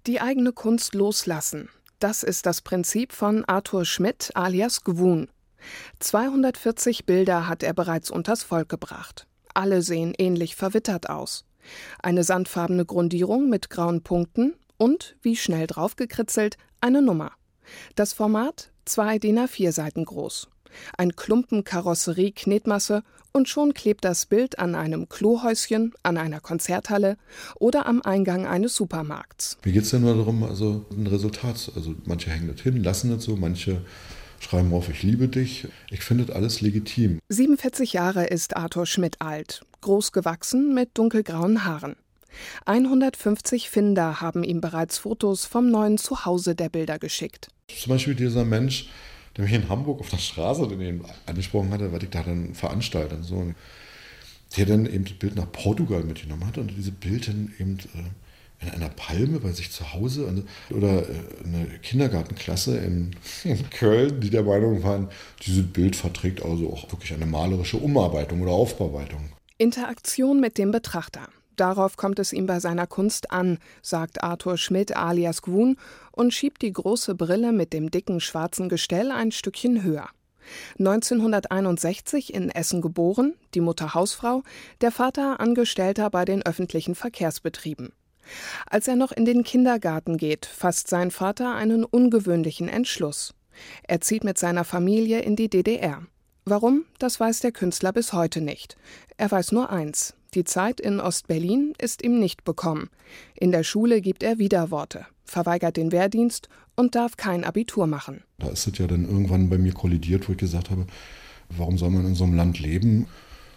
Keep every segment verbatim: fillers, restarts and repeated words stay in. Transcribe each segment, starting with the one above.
Die eigene Kunst loslassen. Das ist das Prinzip von Arthur Schmidt alias Gwoon. zweihundertvierzig Bilder hat er bereits unters Volk gebracht. Alle sehen ähnlich verwittert aus. Eine sandfarbene Grundierung mit grauen Punkten und, wie schnell draufgekritzelt, eine Nummer. Das Format zwei D I N A vier Seiten groß. Ein Klumpen Karosserie-Knetmasse und schon klebt das Bild an einem Klohäuschen, an einer Konzerthalle oder am Eingang eines Supermarkts. Mir geht es ja nur darum, also ein Resultat. Also manche hängen das hin, lassen das so, manche schreiben auf, ich liebe dich. Ich finde das alles legitim. siebenundvierzig Jahre ist Arthur Schmidt alt, groß gewachsen mit dunkelgrauen Haaren. hundertfünfzig Finder haben ihm bereits Fotos vom neuen Zuhause der Bilder geschickt. Zum Beispiel dieser Mensch, der mich in Hamburg auf der Straße den angesprochen hatte, was ich da dann veranstalte. So, der dann eben das Bild nach Portugal mitgenommen hat und diese Bild dann eben in einer Palme bei sich zu Hause oder eine Kindergartenklasse in, in Köln, die der Meinung waren, dieses Bild verträgt also auch wirklich eine malerische Umarbeitung oder Aufbearbeitung. Interaktion mit dem Betrachter. Darauf kommt es ihm bei seiner Kunst an, sagt Arthur Schmidt alias Gwoon und schiebt die große Brille mit dem dicken schwarzen Gestell ein Stückchen höher. neunzehnhunderteinundsechzig in Essen geboren, die Mutter Hausfrau, der Vater Angestellter bei den öffentlichen Verkehrsbetrieben. Als er noch in den Kindergarten geht, fasst sein Vater einen ungewöhnlichen Entschluss. Er zieht mit seiner Familie in die D D R. Warum, das weiß der Künstler bis heute nicht. Er weiß nur eins: Die Zeit in Ostberlin ist ihm nicht bekommen. In der Schule gibt er Widerworte, verweigert den Wehrdienst und darf kein Abitur machen. Da ist es ja dann irgendwann bei mir kollidiert, wo ich gesagt habe, warum soll man in so einem Land leben,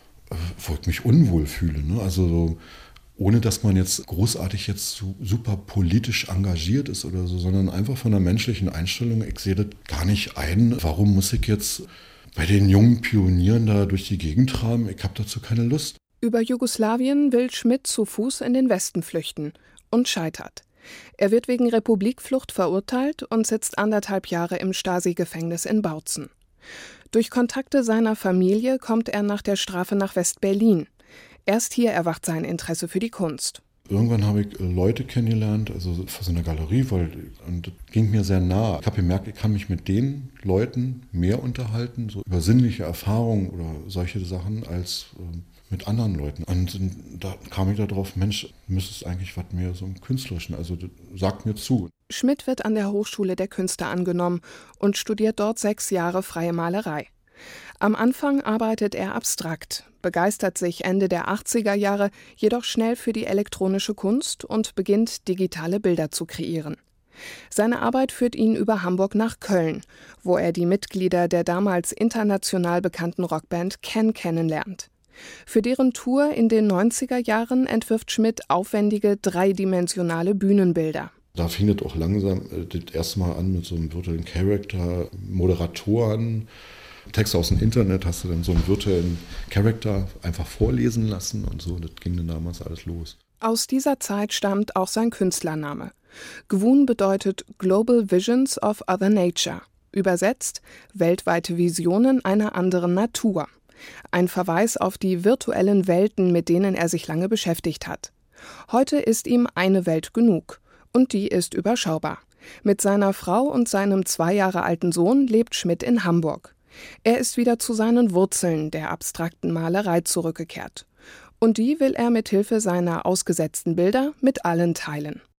wo ich mich unwohl fühle. Ne? Also so, ohne dass man jetzt großartig jetzt so super politisch engagiert ist oder so, sondern einfach von der menschlichen Einstellung, ich sehe das gar nicht ein, warum muss ich jetzt bei den jungen Pionieren da durch die Gegend traben, ich habe dazu keine Lust. Über Jugoslawien will Schmidt zu Fuß in den Westen flüchten und scheitert. Er wird wegen Republikflucht verurteilt und sitzt anderthalb Jahre im Stasi-Gefängnis in Bautzen. Durch Kontakte seiner Familie kommt er nach der Strafe nach West-Berlin. Erst hier erwacht sein Interesse für die Kunst. Irgendwann habe ich Leute kennengelernt, also vor so einer Galerie, weil, und das ging mir sehr nah. Ich habe gemerkt, ich kann mich mit den Leuten mehr unterhalten, so über sinnliche Erfahrungen oder solche Sachen, als äh, mit anderen Leuten. Und da kam ich darauf, Mensch, müsstest eigentlich was mehr so im Künstlerischen, also sagt mir zu. Schmidt wird an der Hochschule der Künste angenommen und studiert dort sechs Jahre freie Malerei. Am Anfang arbeitet er abstrakt, begeistert sich Ende der achtziger Jahre jedoch schnell für die elektronische Kunst und beginnt, digitale Bilder zu kreieren. Seine Arbeit führt ihn über Hamburg nach Köln, wo er die Mitglieder der damals international bekannten Rockband Can kennenlernt. Für deren Tour in den neunziger Jahren entwirft Schmidt aufwendige dreidimensionale Bühnenbilder. Da fing das auch langsam das erste Mal an mit so einem virtuellen Charakter, Moderatoren, Texte aus dem Internet, hast du dann so einen virtuellen Charakter einfach vorlesen lassen und so, das ging dann damals alles los. Aus dieser Zeit stammt auch sein Künstlername. Gwoon bedeutet Global Visions of Other Nature, übersetzt weltweite Visionen einer anderen Natur. Ein Verweis auf die virtuellen Welten, mit denen er sich lange beschäftigt hat. Heute ist ihm eine Welt genug und die ist überschaubar. Mit seiner Frau und seinem zwei Jahre alten Sohn lebt Schmidt in Hamburg. Er ist wieder zu seinen Wurzeln der abstrakten Malerei zurückgekehrt. Und die will er mit Hilfe seiner ausgesetzten Bilder mit allen teilen.